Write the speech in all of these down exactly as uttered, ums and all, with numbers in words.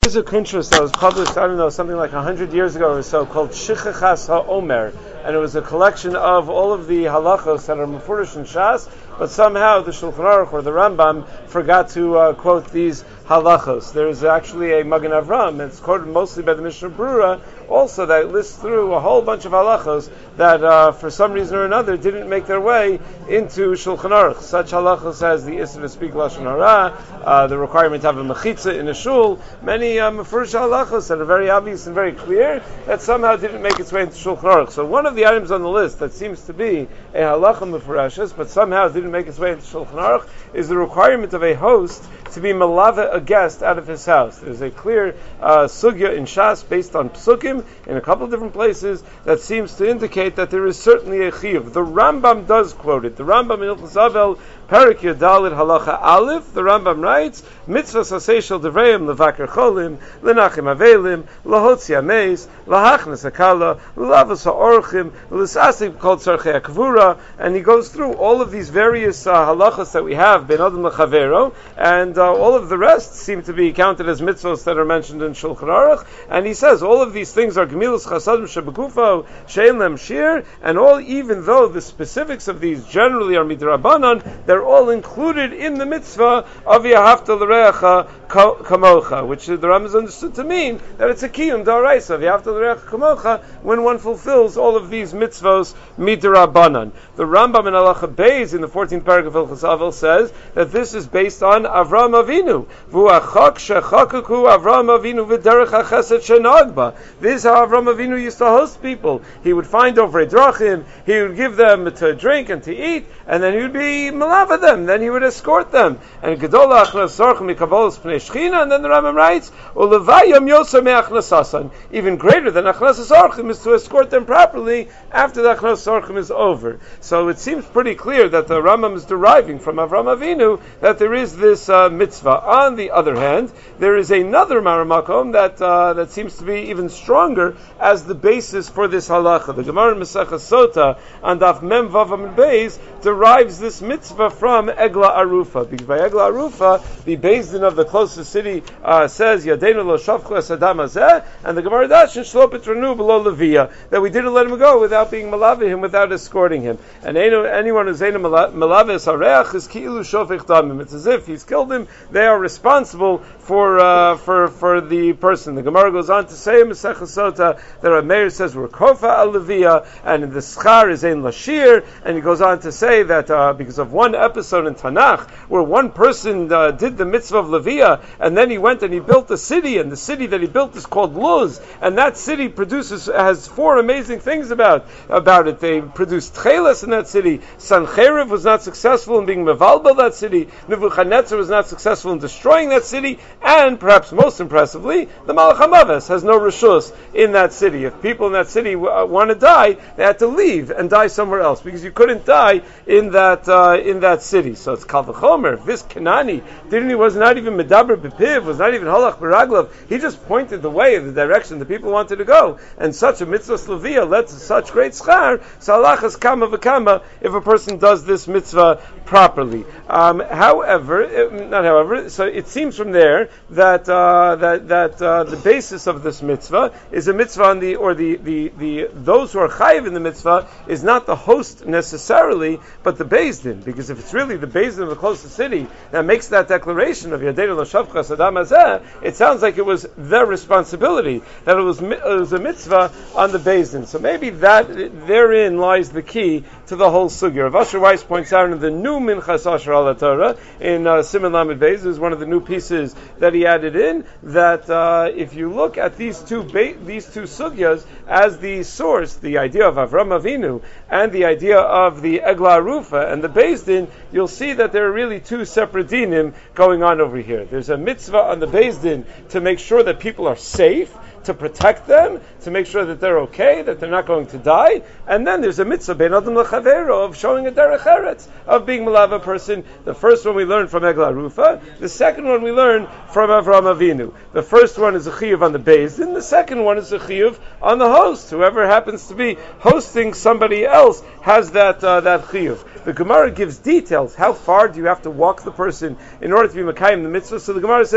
There's a kuntrus that was published, I don't know, something like a hundred years ago or so, called Shichachas HaOmer, and it was a collection of all of the halachos that are mefurish in Shas, but somehow the Shulchan Aruch or the Rambam forgot to uh, quote these halachos. There is actually a Magen Avram, and it's quoted mostly by the Mishnah Brura, also that lists through a whole bunch of halachos that uh, for some reason or another didn't make their way into Shulchan Aruch. Such halachos as the Issa to speak Lashon Hara, uh, the requirement to have a mechitza in a shul, many um, mefurish halachos that are very obvious and very clear that somehow didn't make its way into Shulchan Aruch. So one of the items on the list that seems to be a halacha mefurashas, but somehow didn't make its way into Shulchan Aruch, is the requirement of a host to be malava a guest out of his house. There's a clear uh, sugya in Shas based on psukim in a couple of different places that seems to indicate that there is certainly a chiyuv. The Rambam does quote it. The Rambam in Hilchos Avel, Parak Yadalit Halacha Aleph, the Rambam writes, Mitzvah Saseshel Devreim Levakar Cholim, Lenachim Avelim, Lahotzi Ameis, Lahachnes Akala, Lavas Ha'orchim, L'sasik Kol Tzarchei Akvura, and he goes through all of these various uh, halachas that we have, Ben Adam Lechavero, and uh, all of the rest seem to be counted as mitzvahs that are mentioned in Shulchan Aruch, and he says all of these things are Gemilus Chasadim Shebekufo, Shein Lem Shir, and all, even though the specifics of these generally are midrabanan, they're all included in the mitzvah of Yahavta L'Reacha Kamocha, which the Rambam is understood to mean that it's a kiyum d'oraisa of Yahavta L'Reacha Kamocha when one fulfills all of these mitzvahs midrabanan. The Rambam in Halacha Beis in the fourteenth paragraph of Hilchos Avel says that this is based on Avraham Avinu. V'uachak shechakaku Avraham Avinu v'derech hachesed shenagba. This is how Avraham Avinu used to host people. He would find over drachim, he would give them to drink and to eat, and then he would be malava them, then he would escort them. And Gedola achnasarchim mikavolos pnei shchina, and then the Rambam writes, Ulevayam yoser me'achnasasan. Even greater than achnasarchim is to escort them properly after the achnasarchim is over. So it seems pretty clear that the Rambam is deriving from Avraham Avinu that there is this uh, mitzvah. On the other hand, there is another maramakom that uh, that seems to be even stronger as the basis for this halacha. The Gemara in Maseches Sota on Daf Mem Vav Amud Beis derives this mitzvah from Egla Arufa, because by Egla Arufa, the Beis Din of the closest city uh, says Yadeinu lo shavchu es adam hazeh, and the Gemara Dashin shlo pitranu below levia, that we didn't let him go without being malave him, without escorting him. And anyone who's ena malave es hareach is ki'ilu shofech damim. It's as if he's killed him. They are responsible for uh, for for the person. The Gemara goes on to say in Maseches Sota that Rav Meir says we're kofa al levia, and the schar is ein lashir, and he goes on to say that uh, because of one episode in Tanakh where one person uh, did the mitzvah of levia, and then he went and he built a city, and the city that he built is called Luz, and that city produces has four amazing things about about it. They produced tchelas in that city. Sancheriv was not successful in being mevalbel that city. Nebuchadnezzar was not successful in destroying that city, and perhaps most impressively, the Malach HaMaves has no reshus in that city. If people in that city uh, want to die, they had to leave and die somewhere else, because you couldn't die in that uh, in that city. So it's Kal V'chomer. This Kanani didn't he was not even medaber b'piv, was not even halach b'raglav. He just pointed the way, the direction the people wanted to go, and such a mitzvah slavia led to such great schar. So halachas kama v'kama if a person does this mitzvah properly. Um, however, it, not however, so it seems from there that uh, that that uh, the basis of this mitzvah is a mitzvah on the or the the, the those who are chayiv in the mitzvah is not the host necessarily, but the Beis Din, because if it's really the Beis Din of the closest city that makes that declaration of Yadeinu lo shavchu es adam hazeh, it sounds like it was their responsibility, that it was it was a mitzvah on the Beis Din. So maybe that therein lies the key to the whole sugya. Rav Asher Weiss points out in the new Minchas Asher al Torah in uh, Siman Lamed Beis, is one of the new pieces that he added in, that uh, if you look at these two ba- these two sugyas as the source, the idea of Avram Avinu and the idea of the Egla Arufa and the Beis Din, you'll see that there are really two separate dinim going on over here. There's a mitzvah on the Beis Din to make sure that people are safe, to protect them, to make sure that they're okay, that they're not going to die. And then there's a mitzvah, ben adam lechavero, of showing a derech eretz, of being malava person. The first one we learn from Egla Arufa. The second one we learn from Avraham Avinu. The first one is a chiyuv on the Beis Din. The second one is a chiyuv on the host. Whoever happens to be hosting somebody else has that uh, that chiyuv. The Gemara gives details. How far do you have to walk the person in order to be Mekayim the mitzvah? So the Gemara says,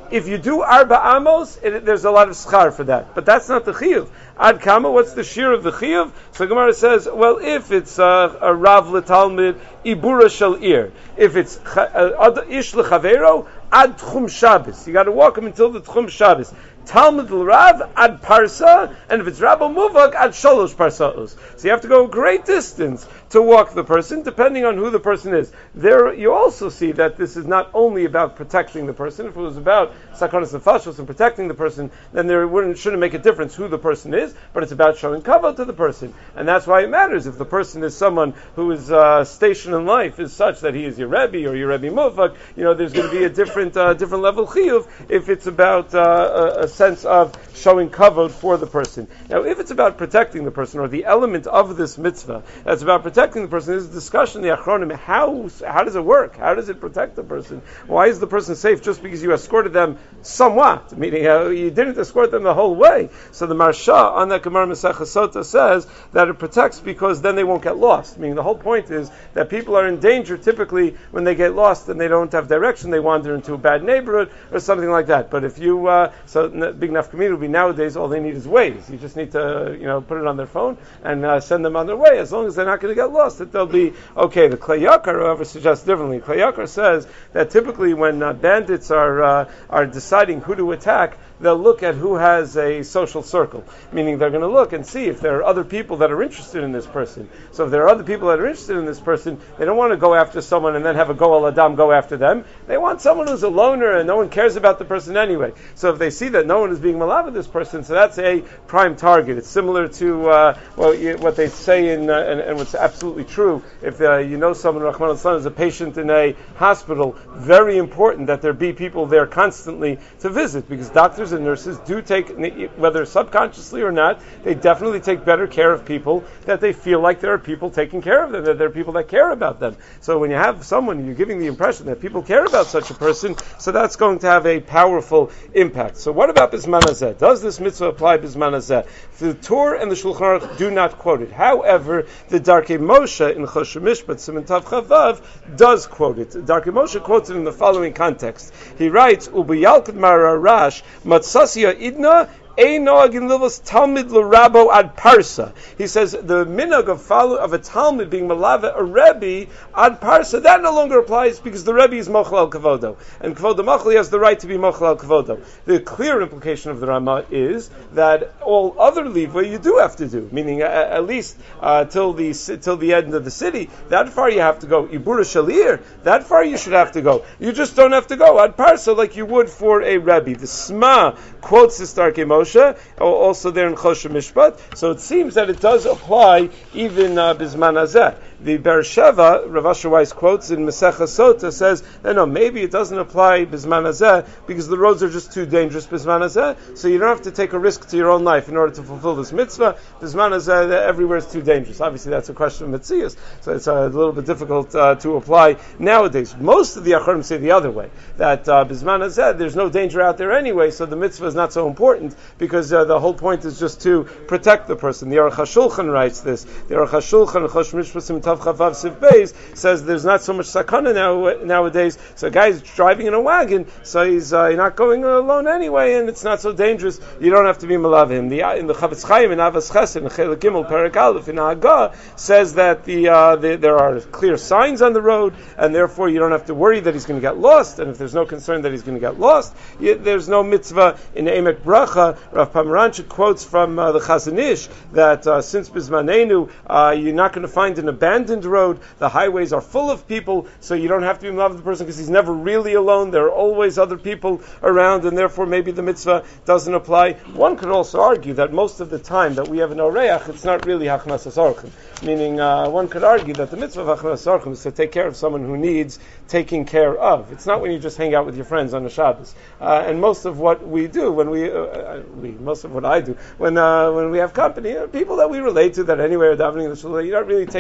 If you do arba amos, it, there's a lot of schar for that. But that's not the chiyuv. Ad kama, what's the shear of the chiyuv? So Gemara says, well, if it's uh, a rav letalmid, ibura shel ir. If it's uh, ish lechavero, ad tchum Shabbos. You got to walk him until the tchum Shabbos. Talmud l'Rav ad parsa, and if it's Rabbi Muvak ad shalosh parsaos. So you have to go a great distance to walk the person, depending on who the person is. There, you also see that this is not only about protecting the person. If it was about sakonas nefashos and protecting the person, then there wouldn't shouldn't make a difference who the person is. But it's about showing kavod to the person, and that's why it matters. If the person is someone who is uh, station in life is such that he is your Rebbe or your Rebbe Muvak, you know, there's going to be a different uh, different level chiyuv if it's about uh, a, a sense of showing kavod for the person. Now, if it's about protecting the person, or the element of this mitzvah that's about protecting the person, there's a discussion in the Achronim, how, how does it work? How does it protect the person? Why is the person safe just because you escorted them somewhat? Meaning, uh, you didn't escort them the whole way. So the Marsha on that Gemara Masechah Sota says that it protects because then they won't get lost. Meaning, the whole point is that people are in danger typically when they get lost and they don't have direction, they wander into a bad neighborhood or something like that. But if you, uh, so big nafkamina would be nowadays all they need is Waze. You just need to, you know, put it on their phone and uh, send them on their way. As long as they're not going to get lost, that they'll be okay. The Klei Yakar, however, suggests differently. Klei Yakar says that typically when uh, bandits are uh, are deciding who to attack, they'll look at who has a social circle, meaning they're going to look and see if there are other people that are interested in this person. So if there are other people that are interested in this person, they don't want to go after someone and then have a goel adam go after them. They want someone who's a loner and no one cares about the person anyway. So if they see that no one is being malav with this person, so that's a prime target. It's similar to uh, well, you, what they say in, uh, and, and what's absolutely true. If uh, you know someone, Rahman al-Islam, is a patient in a hospital, very important that there be people there constantly to visit, because doctors and nurses do take, whether subconsciously or not, they definitely take better care of people that they feel like there are people taking care of them, that there are people that care about them. So when you have someone, you're giving the impression that people care about such a person, so that's going to have a powerful impact. So what about Bisman Hazeh? Does this mitzvah apply Bisman Hazeh? The Torah and the Shulchan Aruch do not quote it. However, the Darkei Moshe in Choshen Mishpat Siman Tav Chavav does quote it. Darkei Moshe quotes it in the following context. He writes, "Ubiyalkad Mararash Matsasya Idna." He says the minhag of follow of a Talmud being malava a Rebbe ad parsa, that no longer applies because the Rebbe is mochel al kavodo, and kavodo machli has the right to be mochel al kavodo. The clear implication of the Rama is that all other livwa you do have to do, meaning uh, at least uh, till the till the end of the city. That far you have to go. Ibura shalir, that far you should have to go. You just don't have to go ad parsa like you would for a Rebbe. The Sma quotes this Darkei Moshe, also there in Choshen Mishpat. So it seems that it does apply even uh, Bisman Hazeh. The Beersheva, Rav Asher Weiss quotes in Masechah Sota, says, no, no, maybe it doesn't apply Bisman Hazeh because the roads are just too dangerous Bisman Hazeh, so you don't have to take a risk to your own life in order to fulfill this mitzvah. Bisman Hazeh, everywhere is too dangerous. Obviously that's a question of Metzias, so it's a little bit difficult uh, to apply nowadays. Most of the Acharim say the other way, that uh, Bisman Hazeh, there's no danger out there anyway, so the mitzvah is not so important because uh, the whole point is just to protect the person. The Aruch HaShulchan writes this. The Aruch HaShulchan, Chosh Mishpasim Tav Chavav Siv Beis, says there's not so much sakana now, nowadays. So a guy's driving in a wagon, so he's uh, not going alone anyway, and it's not so dangerous. You don't have to be malav him. The, in the Chavetz Chaim in Avas Chesed, in Chelik Gimel Perek Aleph in Hagah, says that the, uh, the there are clear signs on the road, and therefore you don't have to worry that he's going to get lost. And if there's no concern that he's going to get lost, you, there's no mitzvah in Emek Bracha. Rav Pomeranchik quotes from uh, the Chazon Ish that uh, since Bismanenu, uh, you're not going to find an abandoned road. The highways are full of people, so you don't have to be in love with the person because he's never really alone. There are always other people around, and therefore maybe the mitzvah doesn't apply. One could also argue that most of the time that we have an oreach, it's not really hachnasas orchim. Meaning, uh, one could argue that the mitzvah of hachnasas orchim is to take care of someone who needs taking care of. It's not when you just hang out with your friends on a Shabbos. Uh, and most of what we do when we, uh, we most of what I do when uh, when we have company, you know, people that we relate to that anyway are davening in the shul, you're not really taking care of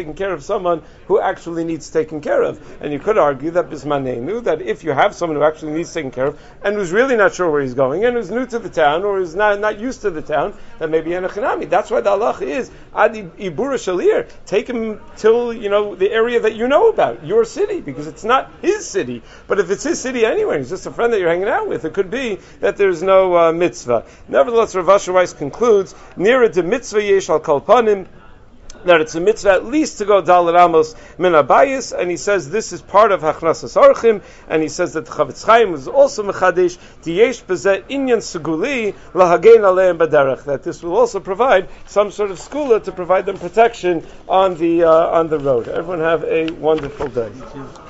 someone who actually needs taken care of. And you could argue that bismanenu, that if you have someone who actually needs taken care of and who's really not sure where he's going and who's new to the town or is not, not used to the town, then maybe enochinami. That's why the halacha is adi ibura shalir. Take him till you know the area that you know about, your city, because it's not his city. But if it's his city anyway, he's just a friend that you're hanging out with, it could be that there's no uh, mitzvah. Nevertheless, Rav Asher Weiss concludes, Nira de mitzvah yesh al kol panim, that it's a mitzvah at least to go Dalet Amos min Abayis, and he says this is part of Hachnasas Orchim, and he says that the Chavetz Chaim was also Mechadesh, Tiyesh Bezeh Inyan Seguli Lahagein Aleim Baderech, that this will also provide some sort of skula to provide them protection on the uh, on the road. Everyone have a wonderful day.